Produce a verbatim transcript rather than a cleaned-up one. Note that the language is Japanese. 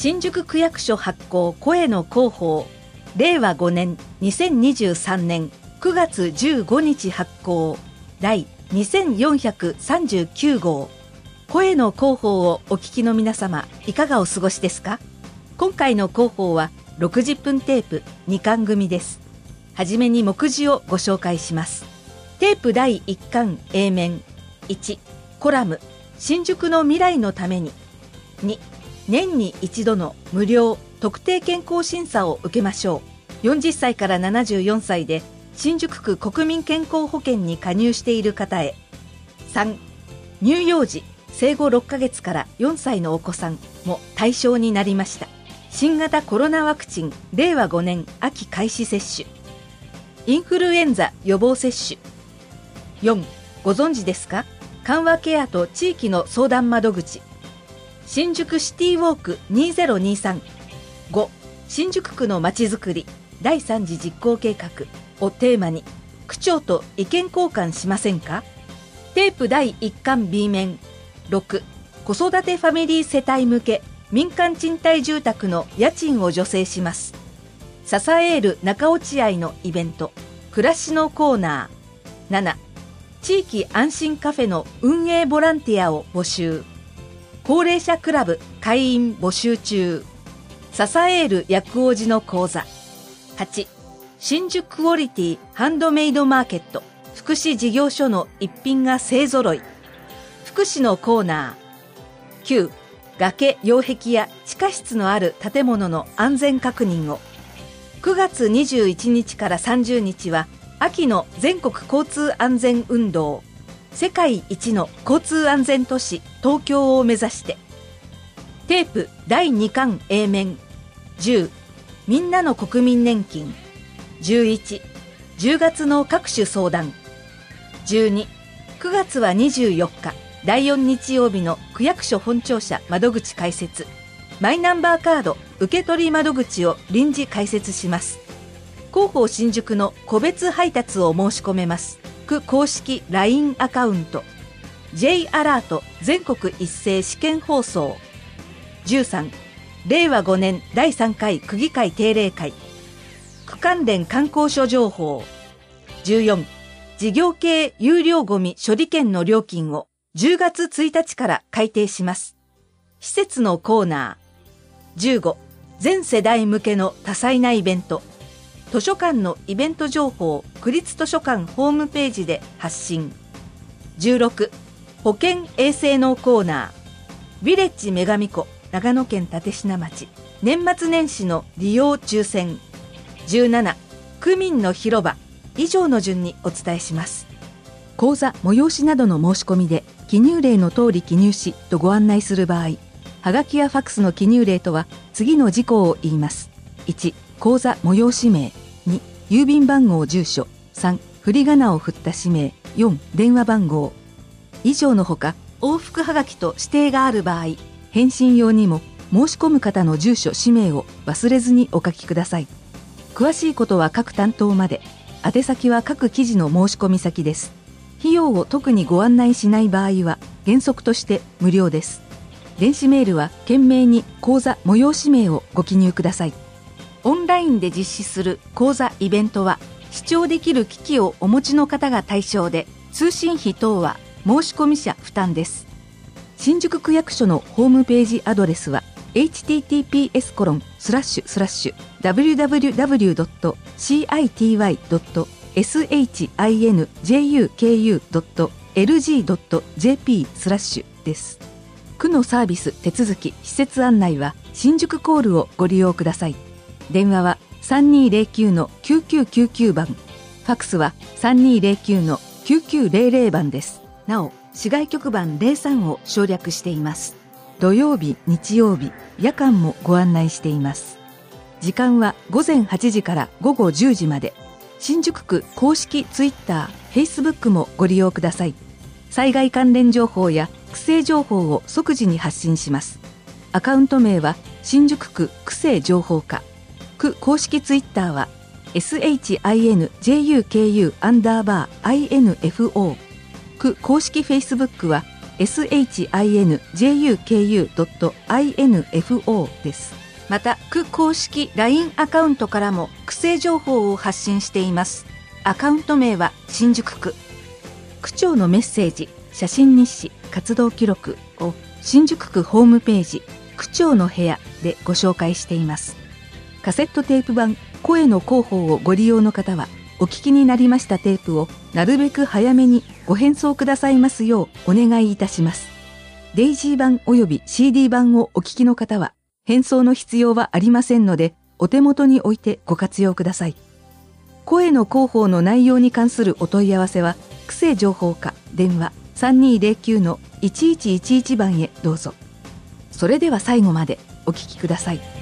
新宿区役所発行声の広報れいわごねんにせんにじゅうさんねんくがつじゅうごにち発行第にせんよんひゃくさんじゅうきゅうごう声の広報をお聞きの皆様、いかがお過ごしですか？今回の広報はろくじゅっぷんテープにかん組です。はじめに目次をご紹介します。テープだいいっかん A 面いちコラム新宿の未来のためにに年に一度の無料特定健康審査を受けましょう。よんじゅっさいからななじゅうよんさいで新宿区国民健康保険に加入している方へ。さん乳幼児生後ろっかげつからよんさいのお子さんも対象になりました。新型コロナワクチンれいわごねん秋開始接種。インフルエンザ予防接種。よんご存知ですか？緩和ケアと地域の相談窓口。新宿シティウォークにせんにじゅうさん。ご新宿区のまちづくりだいさん次実行計画をテーマに区長と意見交換しませんか？テープだいいっかん B 面ろく子育てファミリー世帯向け民間賃貸住宅の家賃を助成します。支える中落合のイベント暮らしのコーナー。なな地域安心カフェの運営ボランティアを募集。高齢者クラブ会員募集中。支える薬王子の講座。はち新宿クオリティハンドメイドマーケット福祉事業所の一品が勢ぞろい。福祉のコーナー。きゅう崖擁壁や地下室のある建物の安全確認を。くがつにじゅういちにちからさんじゅうにちは秋の全国交通安全運動世界一の交通安全都市東京を目指して。テープだいにかん A 面じゅうみんなの国民年金。じゅういち じゅうがつの各種相談。じゅうに くがつはにじゅうよっかだいよん日曜日の区役所本庁舎窓口開設。マイナンバーカード受取窓口を臨時開設します。広報新宿の個別配達を申し込めます。区公式 ライン アカウント J アラート全国一斉試験放送。じゅうさんれいわごねんだいさんかい区議会定例会区関連観光所情報。じゅうよん事業系有料ゴミ処理券の料金をじゅうがつついたちから改定します。施設のコーナー。じゅうご全世代向けの多彩なイベント。図書館のイベント情報区立図書館ホームページで発信。じゅうろく保健衛生のコーナー。ヴィレッジ女神湖長野県立科町年末年始の利用抽選。じゅうなな区民の広場。以上の順にお伝えします。講座催しなどの申し込みで記入例の通り記入しとご案内する場合、はがきやファックスの記入例とは次の事項を言います。いち講座催し名。に郵便番号住所。さん振り仮名を振った氏名。よん電話番号。以上のほか往復はがきと指定がある場合、返信用にも申し込む方の住所氏名を忘れずにお書きください。詳しいことは各担当まで。宛先は各記事の申し込み先です。費用を特にご案内しない場合は原則として無料です。電子メールは懸命に講座催し名をご記入ください。オンラインで実施する講座イベントは視聴できる機器をお持ちの方が対象で、通信費等は申し込み者負担です。新宿区役所のホームページアドレスは エイチティーティーピーエスコロンスラッシュスラッシュダブリューダブリューダブリュードットシーアイティーワイドットエスエイチアイエヌジェイユーケーユードットエルジードットジェーピースラッシュです。区のサービス手続き施設案内は新宿コールをご利用ください。電話は さんにーぜろきゅうのきゅうきゅうきゅうきゅう 番、ファックスは さんにーぜろきゅうのきゅうきゅうゼロゼロ 番です。なお市外局番ゼロさんを省略しています。土曜日日曜日夜間もご案内しています。時間はごぜんはちじからごごじゅうじまで。新宿区公式ツイッター、フェイスブックもご利用ください。災害関連情報や区政情報を即時に発信します。アカウント名は新宿区区政情報課。区公式ツイッターは エスエイチアイエヌジェイユーケーユー アンダーバー アイエヌエフオー。区公式フェイスブックはシンジュク ドット インフォ です。また、区公式 ライン アカウントからも区政情報を発信しています。アカウント名は新宿区。区長のメッセージ、写真日誌、活動記録を新宿区ホームページ、区長の部屋でご紹介しています。カセットテープ版声の広報をご利用の方は、お聞きになりましたテープをなるべく早めにご返送くださいますようお願いいたします。デイジー版および シーディー 版をお聞きの方は、返送の必要はありませんので、お手元に置いてご活用ください。声の広報の内容に関するお問い合わせは、区政情報課電話 さんにーぜろきゅう のいちいちいちいち 番へどうぞ。それでは最後までお聞きください。